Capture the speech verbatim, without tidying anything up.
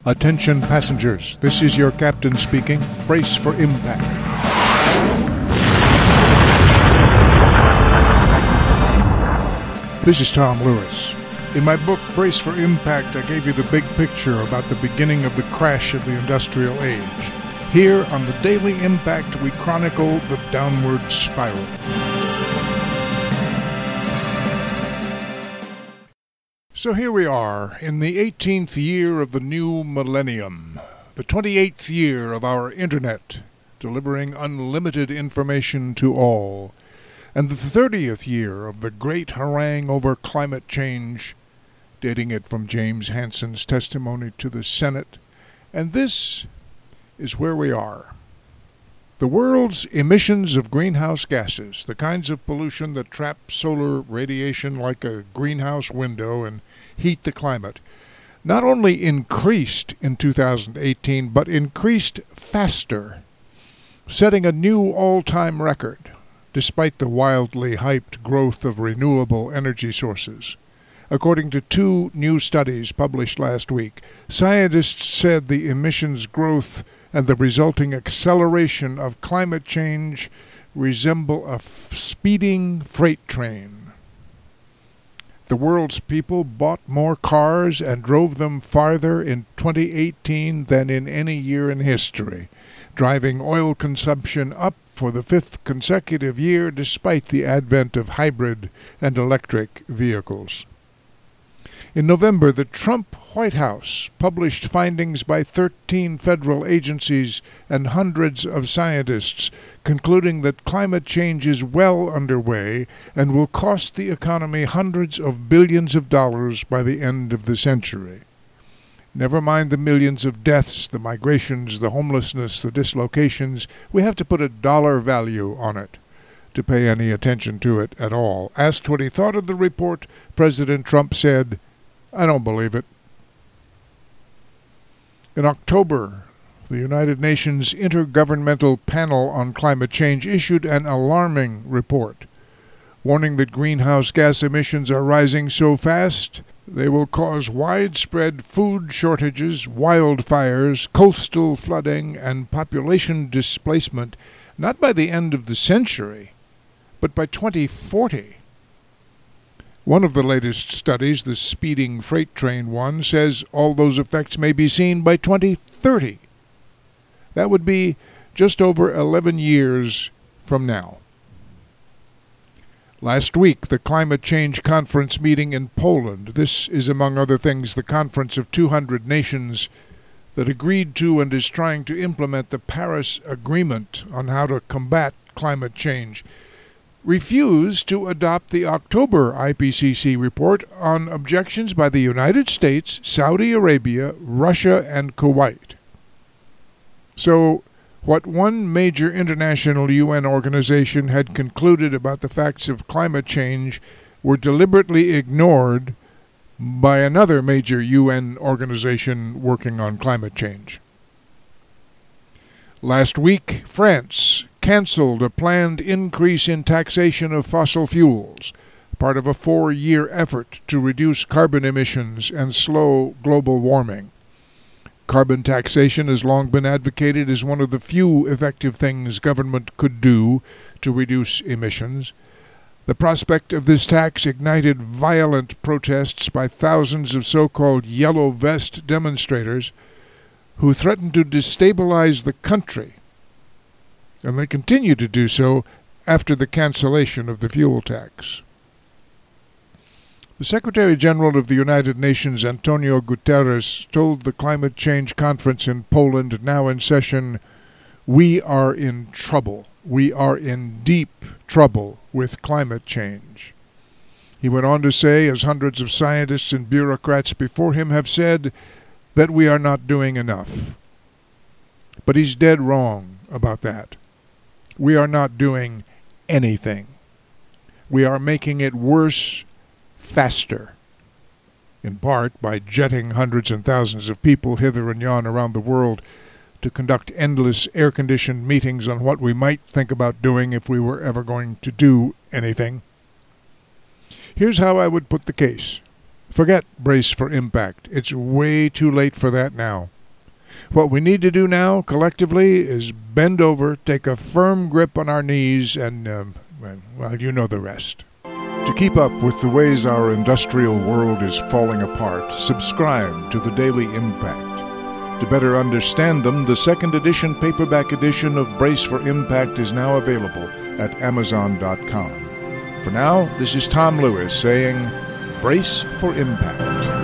Attention passengers, this is your captain speaking. Brace for impact. This is Tom Lewis. In my book, Brace for Impact, I gave you the big picture about the beginning of the crash of the industrial age. Here on the Daily Impact, we chronicle the downward spiral. So here we are, in the eighteenth year of the new millennium, the twenty-eighth year of our Internet, delivering unlimited information to all, and the thirtieth year of the great harangue over climate change, dating it from James Hansen's testimony to the Senate. And this is where we are. The world's emissions of greenhouse gases, the kinds of pollution that trap solar radiation like a greenhouse window and heat the climate, not only increased in two thousand eighteen, but increased faster, setting a new all-time record, despite the wildly hyped growth of renewable energy sources. According to two new studies published last week, scientists said the emissions growth and the resulting acceleration of climate change resemble a f- speeding freight train. The world's people bought more cars and drove them farther in twenty eighteen than in any year in history, driving oil consumption up for the fifth consecutive year despite the advent of hybrid and electric vehicles. In November, the Trump White House published findings by thirteen federal agencies and hundreds of scientists, concluding that climate change is well underway and will cost the economy hundreds of billions of dollars by the end of the century. Never mind the millions of deaths, the migrations, the homelessness, the dislocations, we have to put a dollar value on it to pay any attention to it at all. Asked what he thought of the report, President Trump said, "I don't believe it." In October, the United Nations Intergovernmental Panel on Climate Change issued an alarming report, warning that greenhouse gas emissions are rising so fast they will cause widespread food shortages, wildfires, coastal flooding, and population displacement, not by the end of the century, but by twenty forty. One of the latest studies, the speeding freight train one, says all those effects may be seen by twenty thirty. That would be just over eleven years from now. Last week, the Climate Change Conference meeting in Poland. This is, among other things, the conference of two hundred nations that agreed to and is trying to implement the Paris Agreement on how to combat climate change, refused to adopt the October I P C C report on objections by the United States, Saudi Arabia, Russia, and Kuwait. So, what one major international U N organization had concluded about the facts of climate change were deliberately ignored by another major U N organization working on climate change. Last week, France canceled a planned increase in taxation of fossil fuels, part of a four-year effort to reduce carbon emissions and slow global warming. Carbon taxation has long been advocated as one of the few effective things government could do to reduce emissions. The prospect of this tax ignited violent protests by thousands of so-called yellow vest demonstrators who threatened to destabilize the country, and they continue to do so after the cancellation of the fuel tax. The Secretary General of the United Nations, Antonio Guterres, told the Climate Change Conference in Poland, now in session, "We are in trouble. We are in deep trouble with climate change." He went on to say, as hundreds of scientists and bureaucrats before him have said, that we are not doing enough. But he's dead wrong about that. We are not doing anything. We are making it worse faster, in part by jetting hundreds and thousands of people hither and yon around the world to conduct endless air-conditioned meetings on what we might think about doing if we were ever going to do anything. Here's how I would put the case. Forget Brace for Impact. It's way too late for that now. What we need to do now, collectively, is bend over, take a firm grip on our knees, and, um, well, you know the rest. To keep up with the ways our industrial world is falling apart, subscribe to the Daily Impact. To better understand them, the second edition paperback edition of Brace for Impact is now available at amazon dot com. For now, this is Tom Lewis saying, Brace for Impact.